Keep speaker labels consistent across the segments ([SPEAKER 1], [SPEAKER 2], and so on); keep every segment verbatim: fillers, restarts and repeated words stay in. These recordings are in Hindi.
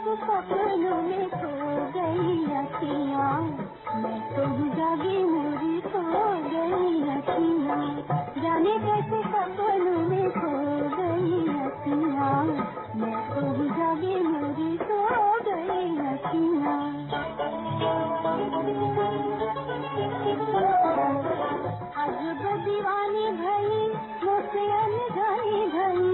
[SPEAKER 1] कैसे सपनों में खो गई अखियाँ, मैं तो जागी मोरी खो गई अखियाँ, जाने कैसे सपनों में खो गई अखियाँ, मैं तो जागी मोरी खो गई अखियाँ। अजब दीवानी भई मुझसे अनजानी भई,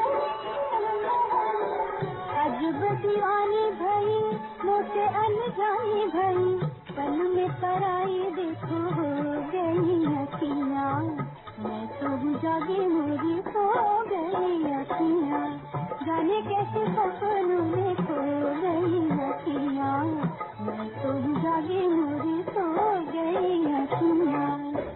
[SPEAKER 1] अजब दीवानी भई मुझसे अनजानी भई, पल में पराई देखो हो गई अखियाँ, मैं तो जागी मोरी खो गई अखियाँ, जाने कैसे सपनों में खो गई अखियाँ, मैं तो जागी मोरी खो गई अखियाँ।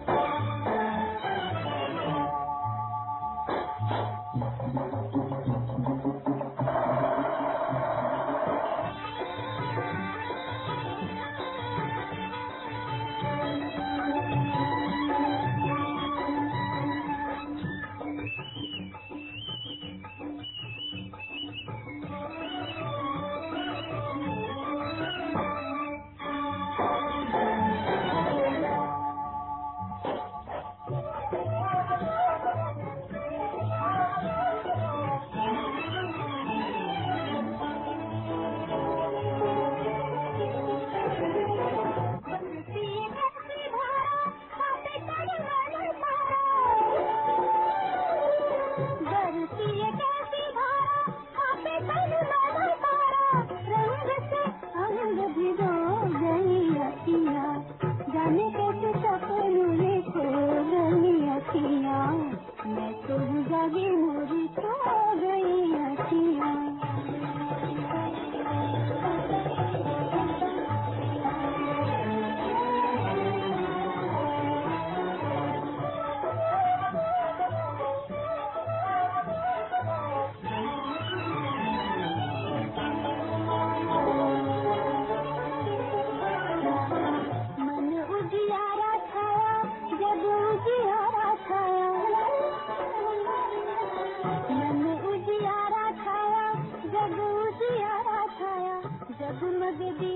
[SPEAKER 1] जाने कैसे सपनों में खो गई अखियाँ, मैं तो जागी मोरी खो गई अखियाँ। जगमग